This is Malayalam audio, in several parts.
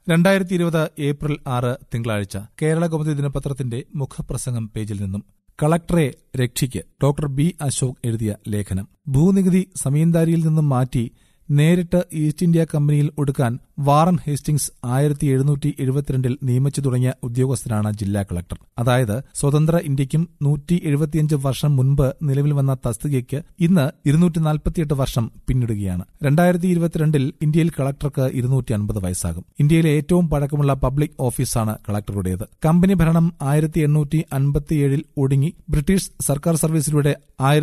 2020 ഏപ്രിൽ 6 തിങ്കളാഴ്ച കേരള കൗമുദി ദിനപത്രത്തിന്റെ മുഖപ്രസംഗം പേജിൽ നിന്നും കളക്ടറെ രക്ഷിക്ക് ഡോക്ടർ ബി അശോക് എഴുതിയ ലേഖനം. ഭൂനികുതി സമീന്ദാരിയിൽ നിന്നും മാറ്റി നേരിട്ട് ഈസ്റ്റ് ഇന്ത്യ കമ്പനിയിൽ ഒടുക്കാൻ വാറൻ ഹേസ്റ്റിംഗ്സ് 1772 നിയമിച്ചു തുടങ്ങിയ ഉദ്യോഗസ്ഥനാണ് ജില്ലാ കളക്ടർ. അതായത് സ്വതന്ത്ര ഇന്ത്യയ്ക്കും 175 വർഷം മുൻപ് നിലവിൽ വന്ന തസ്തികയ്ക്ക് ഇന്ന് 248 വർഷം പിന്നിടുകയാണ്. 2022 ഇന്ത്യയിൽ കളക്ടർക്ക് 250 വയസ്സാകും. ഇന്ത്യയിലെ ഏറ്റവും പഴക്കമുള്ള പബ്ലിക് ഓഫീസാണ് കളക്ടറുടേത്. കമ്പനി ഭരണം 1857 ഒടുങ്ങി ബ്രിട്ടീഷ് സർക്കാർ സർവീസിലൂടെ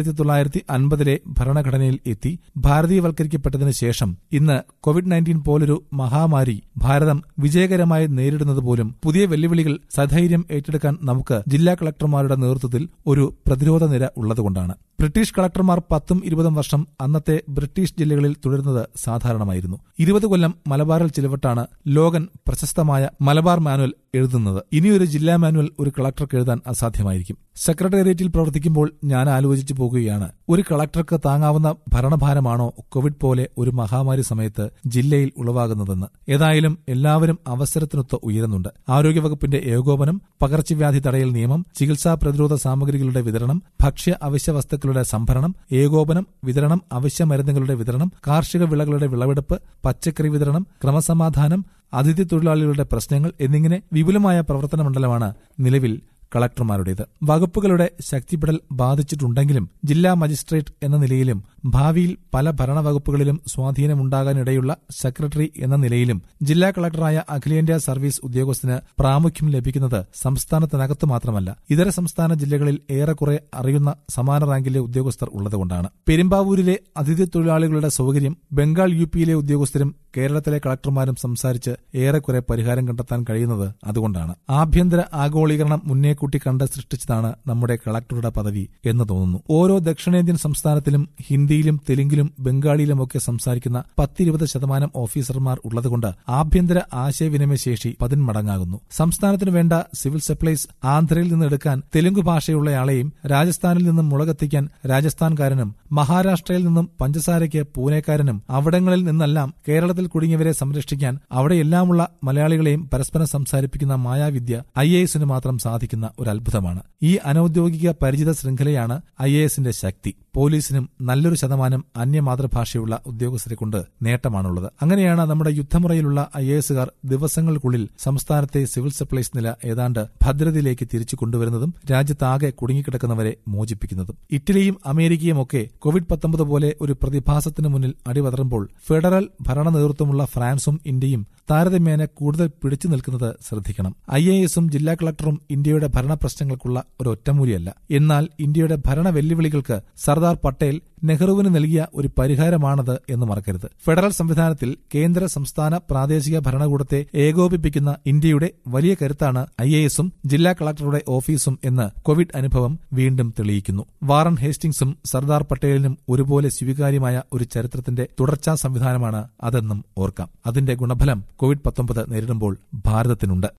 1950 ഭരണഘടനയിൽ എത്തി ഭാരതീയവൽക്കരിക്കപ്പെട്ടതിന് ശേഷം ഇന്ന് കോവിഡ്-19 പോലൊരു മഹാമാരി ഭാരതം വിജയകരമായി നേരിടുന്നത് പോലും പുതിയ വെല്ലുവിളികൾ സധൈര്യം ഏറ്റെടുക്കാൻ നമുക്ക് ജില്ലാ കളക്ടർമാരുടെ നേതൃത്വത്തിൽ ഒരു പ്രതിരോധ നിര ഉള്ളതുകൊണ്ടാണ്. ബ്രിട്ടീഷ് കളക്ടർമാർ 10-20 വർഷം അന്നത്തെ ബ്രിട്ടീഷ് ജില്ലകളിൽ തുടരുന്നത് സാധാരണമായിരുന്നു. 20 കൊല്ലം മലബാറിൽ ചിലവിട്ടാണ് ലോഗൻ പ്രശസ്തമായ മലബാർ മാനുവൽ എഴുതുന്നത്. ഇനിയൊരു ജില്ലാ മാനുവൽ ഒരു കളക്ടർക്ക് എഴുതാൻ അസാധ്യമായിരിക്കും. സെക്രട്ടേറിയറ്റിൽ പ്രവർത്തിക്കുമ്പോൾ ഞാൻ ആലോചിച്ചു പോകുകയാണ്, ഒരു കളക്ടർക്ക് താങ്ങാവുന്ന ഭരണഭാരമാണോ കോവിഡ് പോലെ ഒരു മഹാമാരി സമയത്ത് ജില്ലയിൽ ഉളവാകുന്നതെന്ന്. ഏതായാലും എല്ലാവരും അവസരത്തിനൊത്ത് ഉയരുന്നുണ്ട്. ആരോഗ്യവകുപ്പിന്റെ ഏകോപനം, പകർച്ചവ്യാധി തടയൽ നിയമം, ചികിത്സാ പ്രതിരോധ സാമഗ്രികളുടെ വിതരണം, ഭക്ഷ്യ അവശ്യ വസ്തുക്കളുടെ സംഭരണം, ഏകോപനം, വിതരണം, അവശ്യ മരുന്നുകളുടെ വിതരണം, കാർഷിക വിളകളുടെ വിളവെടുപ്പ്, പച്ചക്കറി വിതരണം, ക്രമസമാധാനം, അതിഥി തൊഴിലാളികളുടെ പ്രശ്നങ്ങൾ എന്നിങ്ങനെ വിപുലമായ പ്രവർത്തന മണ്ഡലമാണ് നിലവിൽ കളക്ടർമാരുടേത്. വകുപ്പുകളുടെ ശക്തിപ്പെടൽ ബാധിച്ചിട്ടുണ്ടെങ്കിലും ജില്ലാ മജിസ്ട്രേറ്റ് എന്ന നിലയിലും ഭാവിയിൽ പല ഭരണവകുപ്പുകളിലും സ്വാധീനമുണ്ടാകാനിടയുള്ള സെക്രട്ടറി എന്ന നിലയിലും ജില്ലാ കളക്ടറായ അഖിലേന്ത്യാ സർവീസ് ഉദ്യോഗസ്ഥന് പ്രാമുഖ്യം ലഭിക്കുന്നത് സംസ്ഥാനത്തിനകത്തു മാത്രമല്ല, ഇതര സംസ്ഥാന ജില്ലകളിൽ ഏറെക്കുറെ അറിയുന്ന സമാന റാങ്കിലെ ഉദ്യോഗസ്ഥർ ഉള്ളതുകൊണ്ടാണ്. പെരുമ്പാവൂരിലെ അതിഥി തൊഴിലാളികളുടെ സൌകര്യം ബംഗാൾ UPയിലെ ഉദ്യോഗസ്ഥരും കേരളത്തിലെ കളക്ടർമാരും സംസാരിച്ച് ഏറെക്കുറെ പരിഹാരം കണ്ടെത്താൻ കഴിയുന്നത് അതുകൊണ്ടാണ്. ആഭ്യന്തര ആഗോളീകരണം മുന്നേക്കൂട്ടി കണ്ട് സൃഷ്ടിച്ചതാണ് നമ്മുടെ കളക്ടറുടെ പദവി എന്ന് തോന്നുന്നു. ഓരോ ദക്ഷിണേന്ത്യൻ സംസ്ഥാനത്തിലും ഹിന്ദിയിലും തെലുങ്കിലും ബംഗാളിയിലുമൊക്കെ സംസാരിക്കുന്ന 10-20% ഓഫീസർമാർ ഉള്ളതുകൊണ്ട് ആഭ്യന്തര ആശയവിനിമയ ശേഷി 10 മടങ്ങാകുന്നു. സംസ്ഥാനത്തിനു വേണ്ട സിവിൽ സപ്ലൈസ് ആന്ധ്രയിൽ നിന്ന് എടുക്കാൻ തെലുങ്ക് ഭാഷയുള്ളയാളെയും രാജസ്ഥാനിൽ നിന്നും മുളകെത്തിക്കാൻ രാജസ്ഥാൻകാരനും മഹാരാഷ്ട്രയിൽ നിന്നും പഞ്ചസാരയ്ക്ക് പൂനെക്കാരനും അവിടങ്ങളിൽ നിന്നെല്ലാം കേരളത്തിൽ കുടുങ്ങിയവരെ സംരക്ഷിക്കാൻ അവിടെയെല്ലാമുള്ള മലയാളികളെയും പരസ്പരം സംസാരിപ്പിക്കുന്ന മായാവിദ്യ IASന് മാത്രം സാധിക്കുന്ന ഒരു അത്ഭുതമാണ്. ഈ അനൌദ്യോഗിക പരിചിത ശൃംഖലയാണ് IASന്റെ ശക്തി. പോലീസിനും നല്ലൊരു ശതമാനം അന്യമാതൃഭാഷയുള്ള ഉദ്യോഗസ്ഥരെ കൊണ്ട് നേട്ടമാണുള്ളത്. അങ്ങനെയാണ് നമ്മുടെ യുദ്ധമുറയിലുള്ള IASകാർ ദിവസങ്ങൾക്കുള്ളിൽ സംസ്ഥാനത്തെ സിവിൽ സപ്ലൈസ് നില ഏതാണ്ട് ഭദ്രതയിലേക്ക് തിരിച്ചു കൊണ്ടുവരുന്നതും രാജ്യത്താകെ കുടുങ്ങിക്കിടക്കുന്നവരെ മോചിപ്പിക്കുന്നതും. ഇറ്റലിയും അമേരിക്കയും ഒക്കെ കോവിഡ്-19 പോലെ ഒരു പ്രതിഭാസത്തിന് മുന്നിൽ അടിപതറുമ്പോൾ ഫെഡറൽ ഭരണ നേതൃത്വമുള്ള ഫ്രാൻസും ഇന്ത്യയും താരതമ്യേന കൂടുതൽ പിടിച്ചു നിൽക്കുന്നത് ശ്രദ്ധിക്കണം. IASും ജില്ലാ കളക്ടറും ഇന്ത്യയുടെ ഭരണ പ്രശ്നങ്ങൾക്കുള്ള ഒരു ഒറ്റമൂലിയല്ല. എന്നാൽ ഇന്ത്യയുടെ ഭരണ വെല്ലുവിളികൾക്ക് സർദാർ പട്ടേൽ നെഹ്റുവിന് നൽകിയ ഒരു പരിഹാരമാണത് എന്ന് മറക്കരുത്. ഫെഡറൽ സംവിധാനത്തിൽ കേന്ദ്ര, സംസ്ഥാന, പ്രാദേശിക ഭരണകൂടത്തെ ഏകോപിപ്പിക്കുന്ന ഇന്ത്യയുടെ വലിയ കരുത്താണ് IASും ജില്ലാ കളക്ടറുടെ ഓഫീസും എന്ന് കോവിഡ് അനുഭവം വീണ്ടും തെളിയിക്കുന്നു. വാറൻ ഹേസ്റ്റിംഗ്സും സർദാർ പട്ടേലിനും ഒരുപോലെ സ്വീകാര്യമായ ഒരു ചരിത്രത്തിന്റെ തുടർച്ചാ സംവിധാനമാണ് അതെന്നും ഓർക്കാം. അതിന്റെ ഗുണഫലം കോവിഡ്-19 നേരിടുമ്പോൾ ഭാരതത്തിനുണ്ട്.